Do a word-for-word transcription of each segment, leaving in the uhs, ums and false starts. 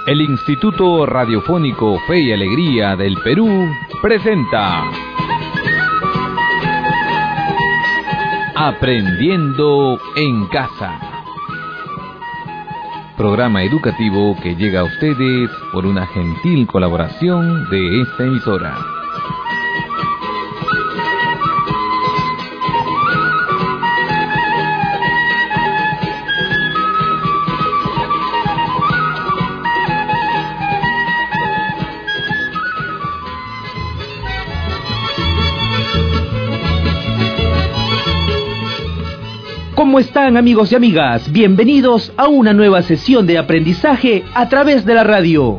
El Instituto Radiofónico Fe y Alegría del Perú presenta Aprendiendo en Casa, programa educativo que llega a ustedes por una gentil colaboración de esta emisora. ¿Cómo están, amigos y amigas? Bienvenidos a una nueva sesión de aprendizaje a través de la radio.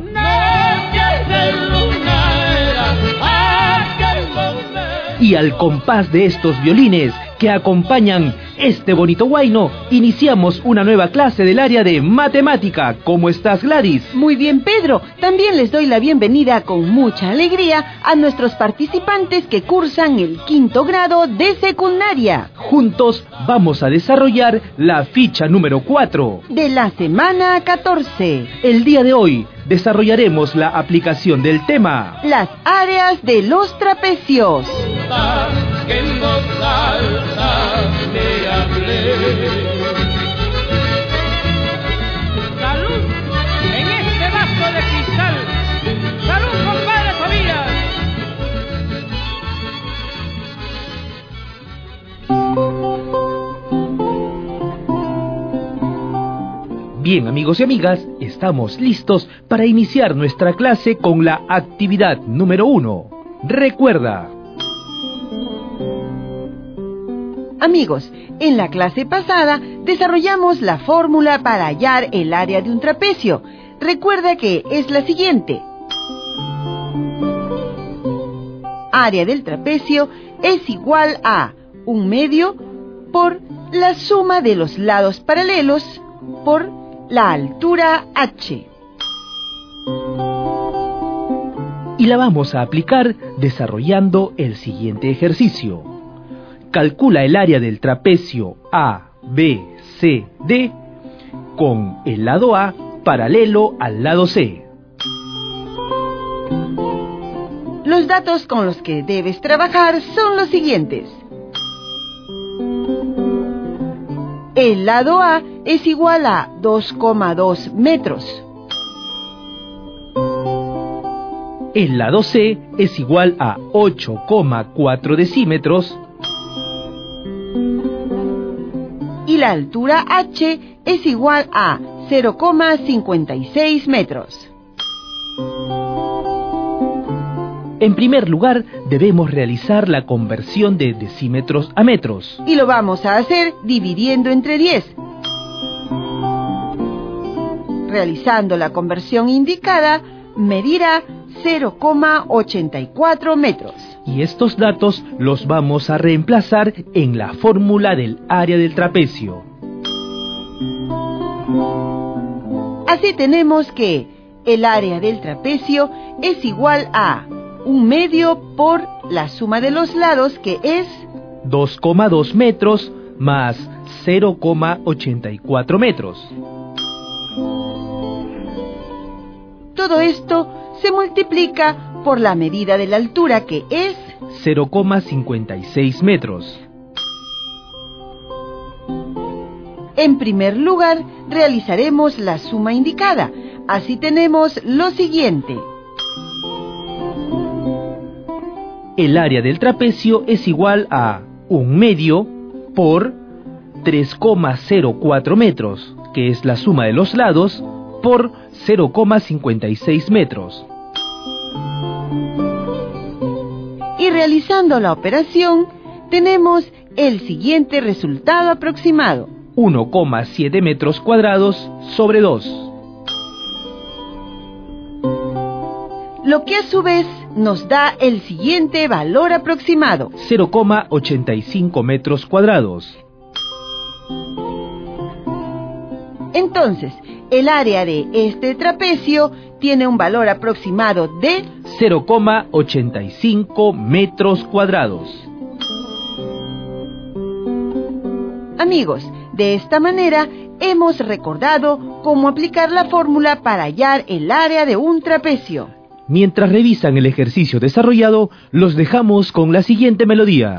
Y al compás de estos violines que acompañan este bonito huayno, iniciamos una nueva clase del área de matemática. ¿Cómo estás, Gladys? Muy bien, Pedro. También les doy la bienvenida con mucha alegría a nuestros participantes que cursan el quinto grado de secundaria. Juntos vamos a desarrollar la ficha número cuatro de la semana catorce. El día de hoy desarrollaremos la aplicación del tema las áreas de los trapecios. Que en voz alta le hablé. ¡Salud en este vaso de cristal! ¡Salud, compadre Tobías! Bien, amigos y amigas, estamos listos para iniciar nuestra clase con la actividad número uno. Recuerda. Amigos, en la clase pasada desarrollamos la fórmula para hallar el área de un trapecio. Recuerda que es la siguiente. Área del trapecio es igual a un medio por la suma de los lados paralelos por la altura h. Y la vamos a aplicar desarrollando el siguiente ejercicio. Calcula el área del trapecio A, B, C, D con el lado A paralelo al lado C. Los datos con los que debes trabajar son los siguientes. El lado A es igual a dos coma dos metros. El lado C es igual a ocho coma cuatro decímetros. Y la altura h es igual a cero coma cincuenta y seis metros. En primer lugar, debemos realizar la conversión de decímetros a metros. Y lo vamos a hacer dividiendo entre diez. Realizando la conversión indicada, medirá cero coma ochenta y cuatro metros. Y estos datos los vamos a reemplazar en la fórmula del área del trapecio. Así tenemos que el área del trapecio es igual a un medio por la suma de los lados, que es dos coma dos metros más cero coma ochenta y cuatro metros. Todo esto se multiplica por la medida de la altura, que es cero coma cincuenta y seis metros. En primer lugar, realizaremos la suma indicada. Así tenemos lo siguiente. El área del trapecio es igual a un medio por tres coma cero cuatro metros, que es la suma de los lados, por cero coma cincuenta y seis metros. Y realizando la operación, tenemos el siguiente resultado aproximado. uno coma siete metros cuadrados sobre dos. Lo que a su vez nos da el siguiente valor aproximado. cero coma ochenta y cinco metros cuadrados. Entonces, el área de este trapecio tiene un valor aproximado de cero coma ochenta y cinco metros cuadrados. Amigos, de esta manera hemos recordado cómo aplicar la fórmula para hallar el área de un trapecio. Mientras revisan el ejercicio desarrollado, los dejamos con la siguiente melodía.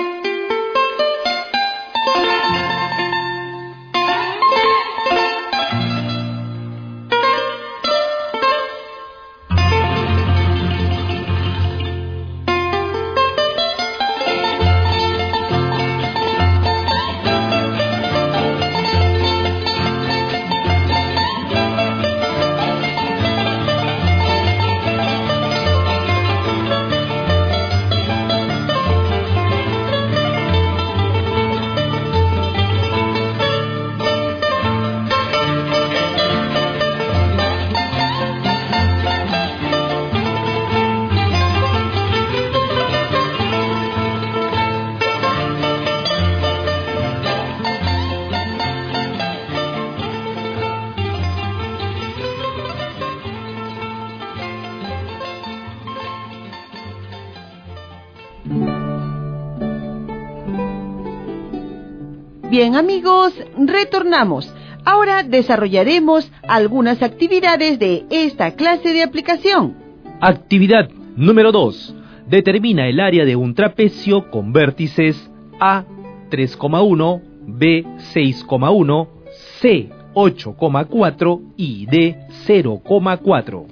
Bien amigos, retornamos. Ahora desarrollaremos algunas actividades de esta clase de aplicación. Actividad número dos. Determina el área de un trapecio con vértices A tres coma uno, B seis coma uno, C ocho coma cuatro y D cero coma cuatro.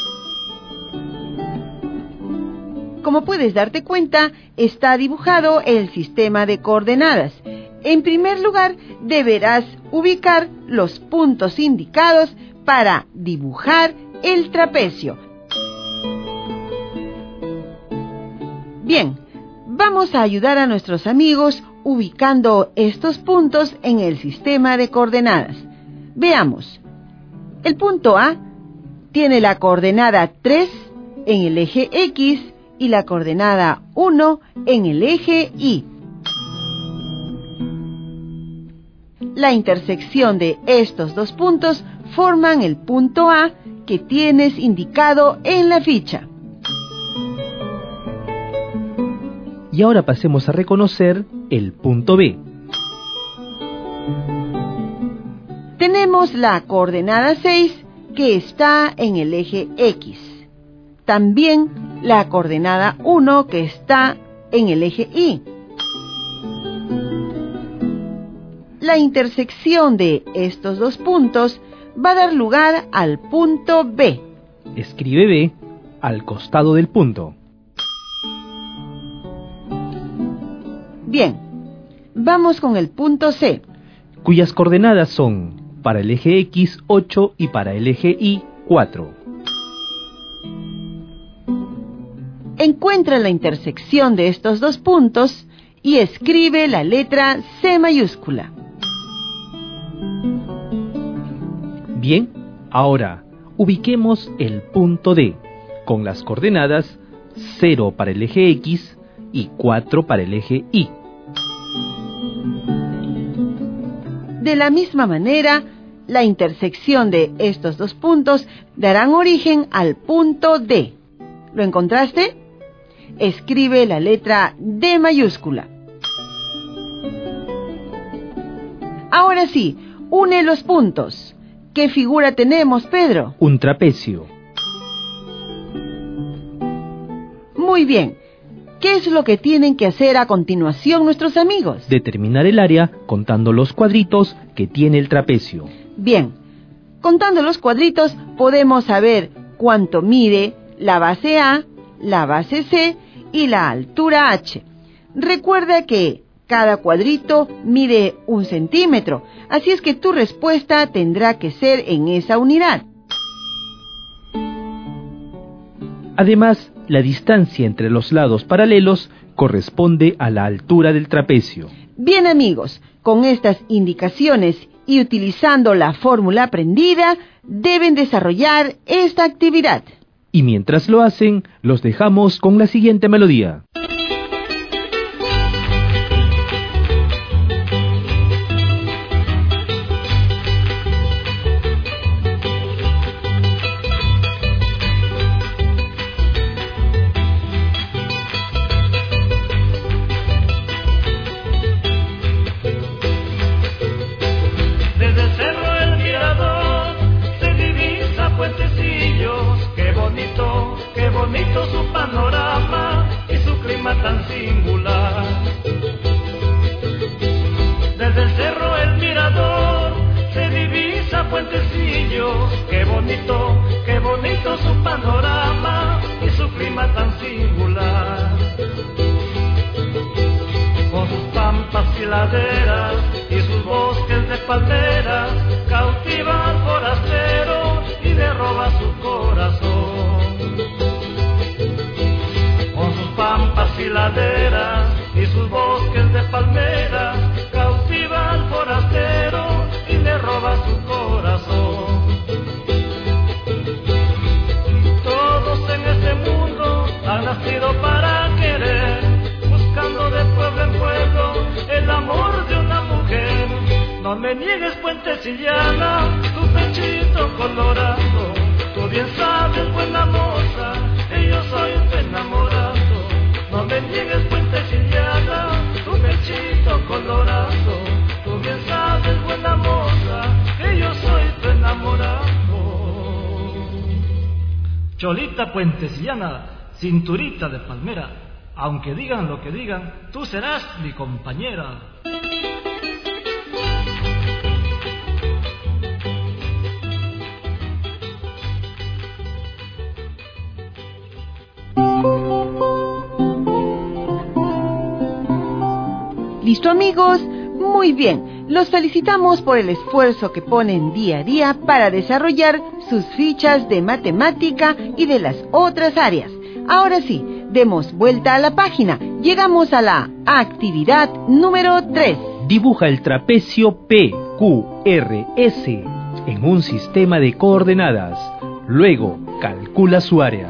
Como puedes darte cuenta, está dibujado el sistema de coordenadas. En primer lugar, deberás ubicar los puntos indicados para dibujar el trapecio. Bien, vamos a ayudar a nuestros amigos ubicando estos puntos en el sistema de coordenadas. Veamos. El punto A tiene la coordenada tres en el eje X y la coordenada uno en el eje Y. La intersección de estos dos puntos forman el punto A que tienes indicado en la ficha. Y ahora pasemos a reconocer el punto B. Tenemos la coordenada seis que está en el eje X. También la coordenada uno que está en el eje Y. La intersección de estos dos puntos va a dar lugar al punto B. Escribe B al costado del punto. Bien, vamos con el punto C, cuyas coordenadas son para el eje X ocho y para el eje Y cuatro. Encuentra la intersección de estos dos puntos y escribe la letra C mayúscula. Bien, ahora ubiquemos el punto D con las coordenadas cero para el eje X y cuatro para el eje Y. De la misma manera, la intersección de estos dos puntos darán origen al punto D. ¿Lo encontraste? Escribe la letra D mayúscula. Ahora sí, une los puntos. ¿Qué figura tenemos, Pedro? Un trapecio. Muy bien. ¿Qué es lo que tienen que hacer a continuación nuestros amigos? Determinar el área contando los cuadritos que tiene el trapecio. Bien. Contando los cuadritos podemos saber cuánto mide la base A, la base C y la altura H. Recuerda que cada cuadrito mide un centímetro, así es que tu respuesta tendrá que ser en esa unidad. Además, la distancia entre los lados paralelos corresponde a la altura del trapecio. Bien amigos, con estas indicaciones y utilizando la fórmula aprendida, deben desarrollar esta actividad. Y mientras lo hacen, los dejamos con la siguiente melodía. Desde puentecillo, qué bonito, qué bonito su panorama y su clima tan singular. Con sus pampas y laderas y sus bosques de palmeras, cautiva al forastero y le roba su corazón. Con sus pampas y laderas y sus bosques de palmeras, cautiva al forastero y le roba su corazón. Todos en este mundo han nacido para querer, buscando de pueblo en pueblo el amor de una mujer. No me niegues, puentecillana, tu pechito colorado, tú bien sabes, buena moza, que yo soy tu enamorado. No me niegues, puentecillana, tu pechito colorado, tú bien sabes, buena moza, que yo soy tu enamorado. Cholita puentecillana, cinturita de palmera, aunque digan lo que digan, tú serás mi compañera. ¿Listo, amigos? Muy bien. Los felicitamos por el esfuerzo que ponen día a día para desarrollar sus fichas de matemática y de las otras áreas. Ahora sí, demos vuelta a la página. Llegamos a la actividad número tres. Dibuja el trapecio P Q R S en un sistema de coordenadas. Luego, calcula su área.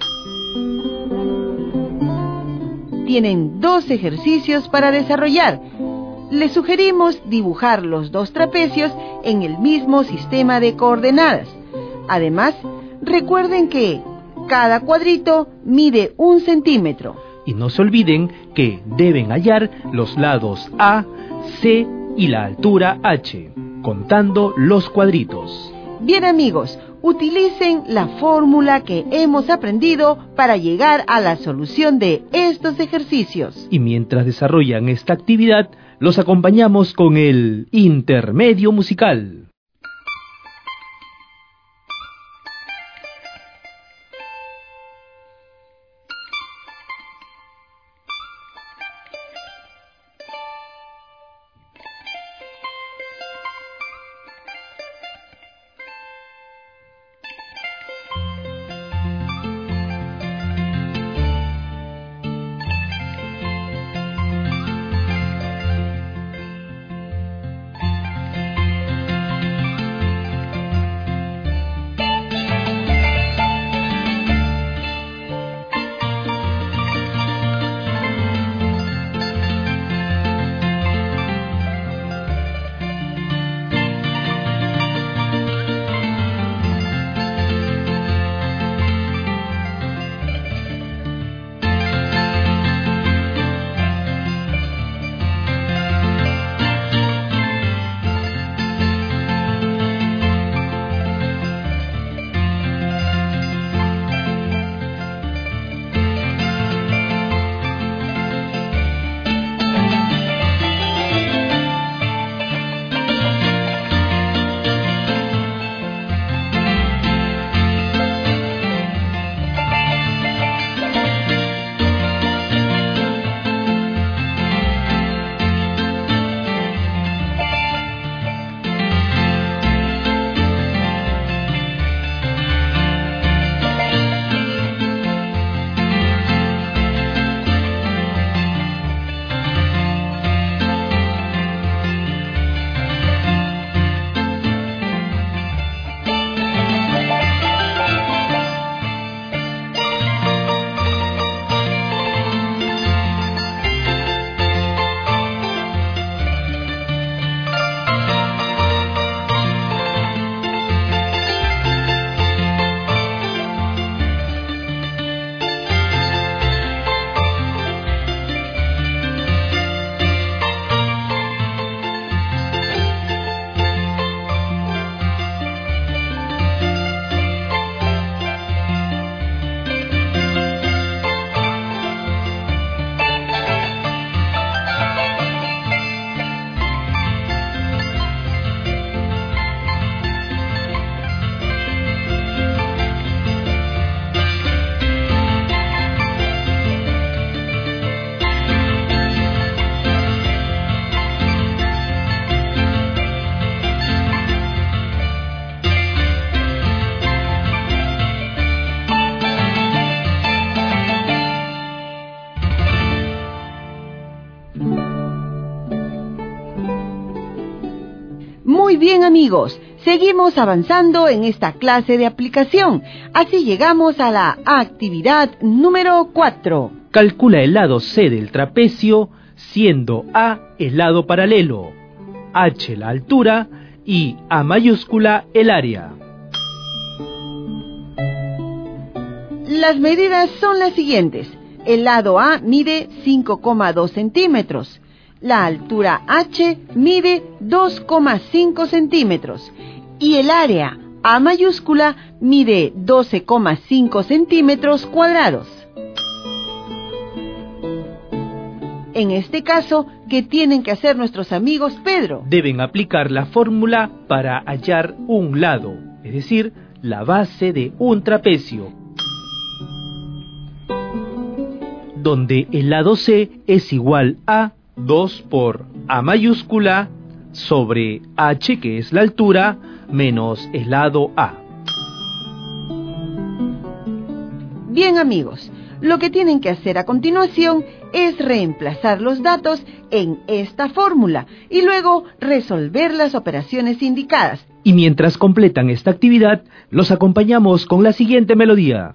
Tienen dos ejercicios para desarrollar. Les sugerimos dibujar los dos trapecios en el mismo sistema de coordenadas. Además, recuerden que cada cuadrito mide un centímetro. Y no se olviden que deben hallar los lados A, C y la altura H, contando los cuadritos. Bien, amigos, utilicen la fórmula que hemos aprendido para llegar a la solución de estos ejercicios. Y mientras desarrollan esta actividad, los acompañamos con el intermedio musical. Muy bien, amigos, seguimos avanzando en esta clase de aplicación. Así llegamos a la actividad número cuatro. Calcula el lado C del trapecio, siendo A el lado paralelo, H la altura y A mayúscula el área. Las medidas son las siguientes. El lado A mide cinco coma dos centímetros. La altura H mide dos coma cinco centímetros. Y el área A mayúscula mide doce coma cinco centímetros cuadrados. En este caso, ¿qué tienen que hacer nuestros amigos, Pedro? Deben aplicar la fórmula para hallar un lado, es decir, la base de un trapecio, donde el lado C es igual a dos por A mayúscula sobre H, que es la altura, menos el lado A. Bien, amigos, lo que tienen que hacer a continuación es reemplazar los datos en esta fórmula y luego resolver las operaciones indicadas. Y mientras completan esta actividad, los acompañamos con la siguiente melodía.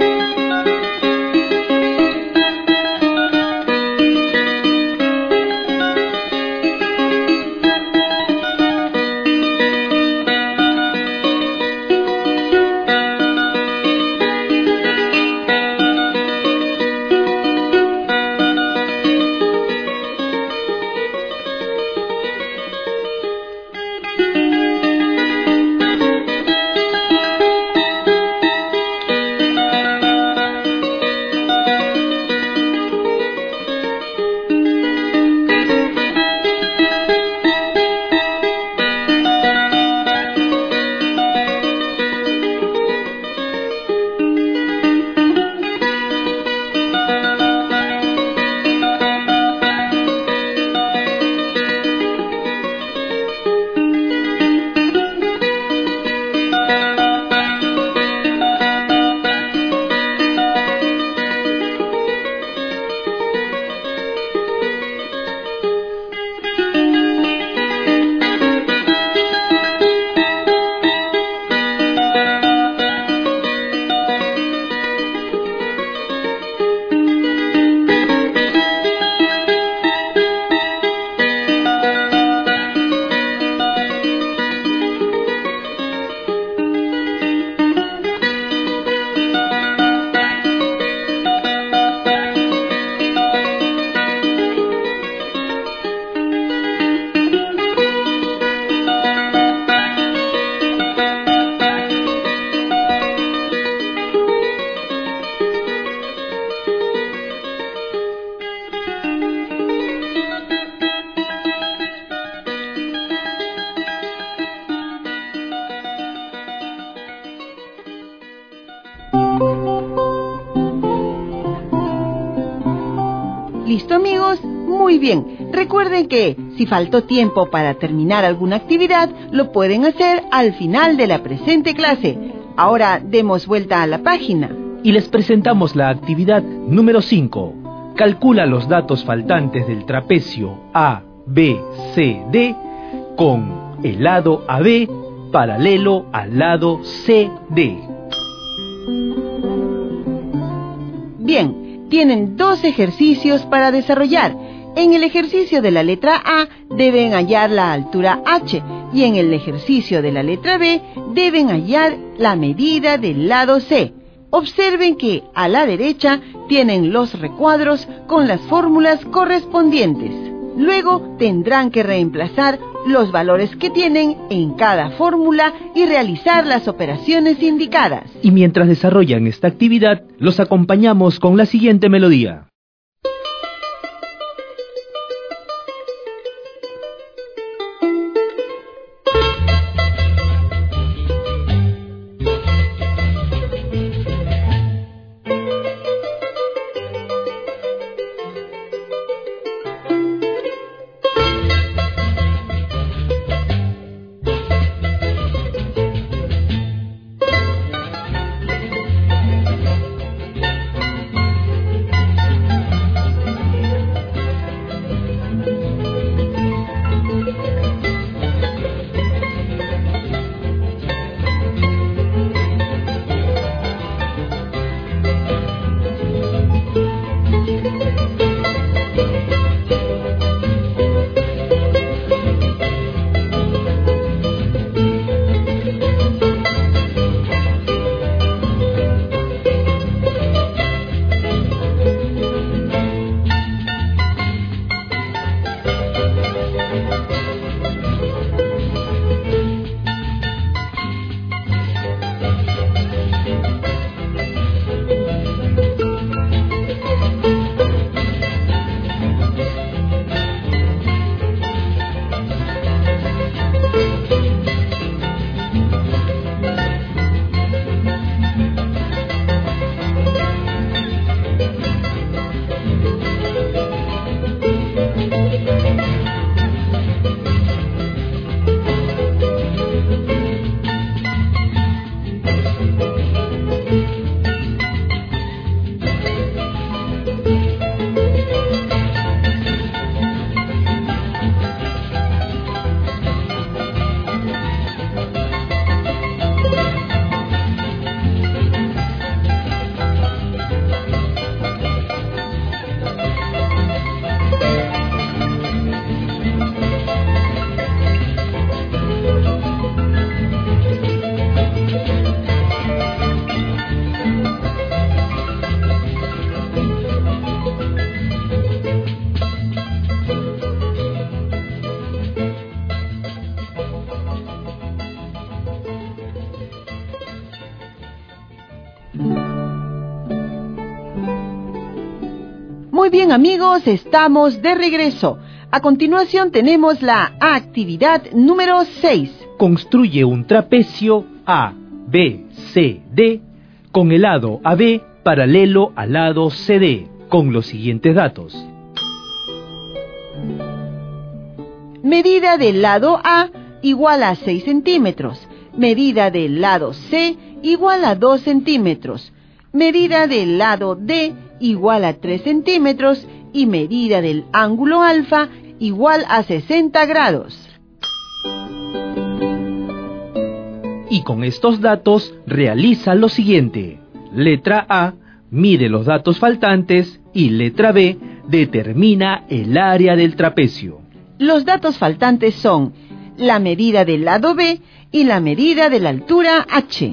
¿Listo, amigos? Muy bien. Recuerden que si faltó tiempo para terminar alguna actividad, lo pueden hacer al final de la presente clase. Ahora demos vuelta a la página. Y les presentamos la actividad número cinco. Calcula los datos faltantes del trapecio A, B, C, D con el lado A B paralelo al lado C D. Bien. Tienen dos ejercicios para desarrollar. En el ejercicio de la letra A deben hallar la altura H y en el ejercicio de la letra B deben hallar la medida del lado C. Observen que a la derecha tienen los recuadros con las fórmulas correspondientes. Luego tendrán que reemplazar los valores que tienen en cada fórmula y realizar las operaciones indicadas. Y mientras desarrollan esta actividad, los acompañamos con la siguiente melodía. Muy bien, amigos, estamos de regreso. A continuación tenemos la actividad número seis. Construye un trapecio A, B, C, D con el lado A B paralelo al lado C D con los siguientes datos. Medida del lado A igual a seis centímetros. Medida del lado C igual a dos centímetros. Medida del lado D igual a tres centímetros. Y medida del ángulo alfa igual a sesenta grados. Y con estos datos realiza lo siguiente. Letra A, mide los datos faltantes y letra B, determina el área del trapecio. Los datos faltantes son la medida del lado B y la medida de la altura H.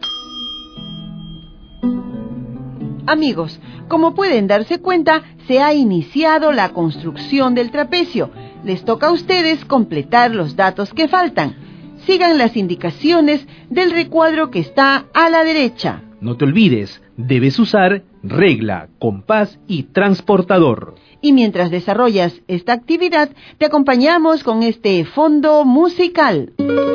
Amigos, como pueden darse cuenta, se ha iniciado la construcción del trapecio. Les toca a ustedes completar los datos que faltan. Sigan las indicaciones del recuadro que está a la derecha. No te olvides, debes usar regla, compás y transportador. Y mientras desarrollas esta actividad, te acompañamos con este fondo musical.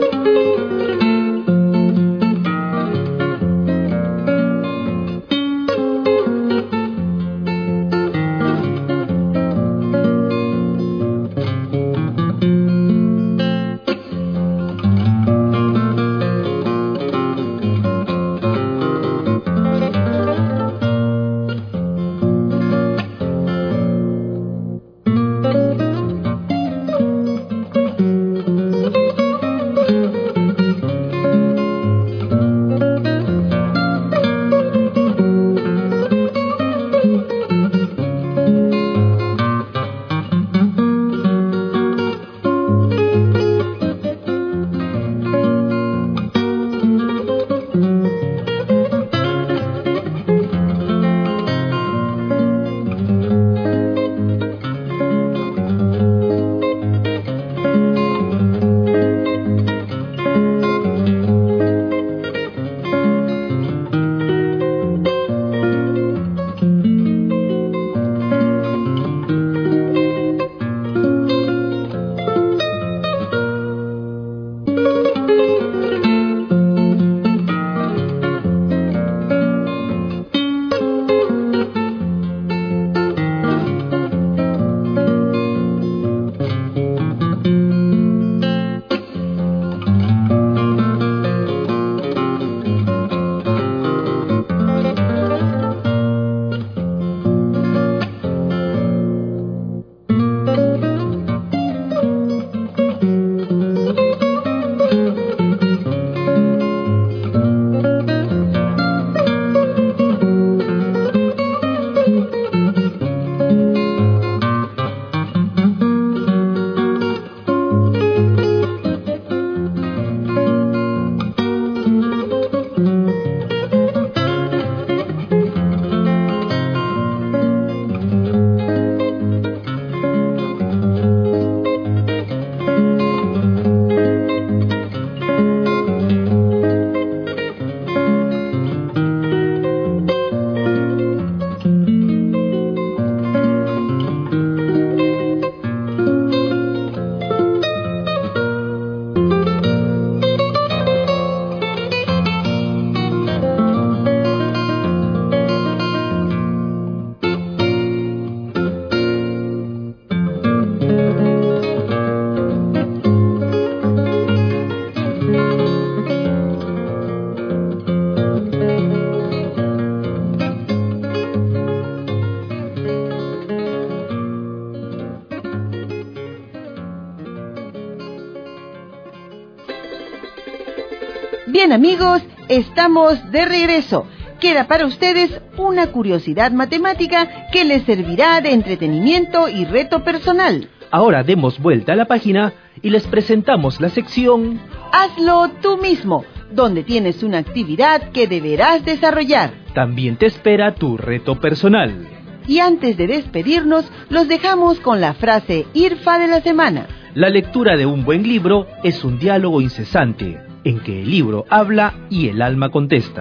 Bien, amigos, estamos de regreso. Queda para ustedes una curiosidad matemática que les servirá de entretenimiento y reto personal. Ahora demos vuelta a la página y les presentamos la sección Hazlo tú mismo, donde tienes una actividad que deberás desarrollar. También te espera tu reto personal. Y antes de despedirnos, los dejamos con la frase IRFA de la semana. La lectura de un buen libro es un diálogo incesante, en que el libro habla y el alma contesta.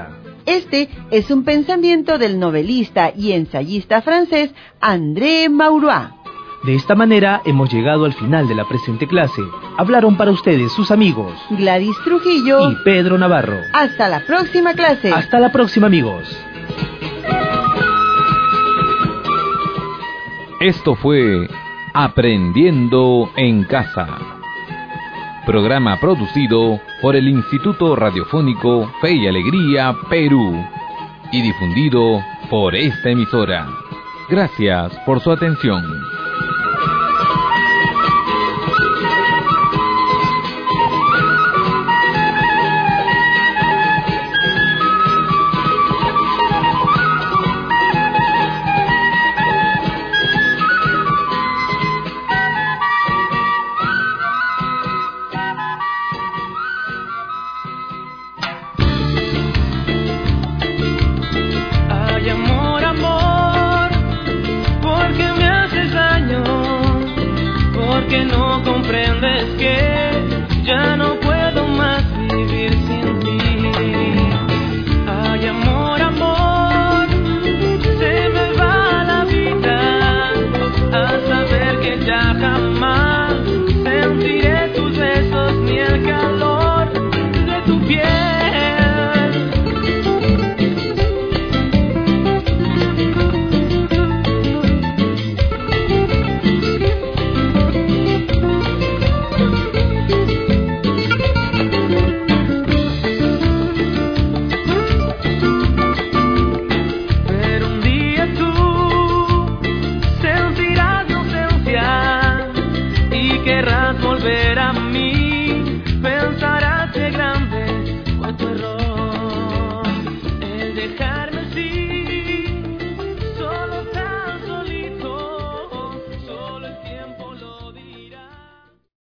Este es un pensamiento del novelista y ensayista francés André Maurois. De esta manera hemos llegado al final de la presente clase. Hablaron para ustedes sus amigos Gladys Trujillo y Pedro Navarro. Hasta la próxima clase. Hasta la próxima, amigos. Esto fue Aprendiendo en Casa, programa producido por el Instituto Radiofónico Fe y Alegría Perú y difundido por esta emisora. Gracias por su atención.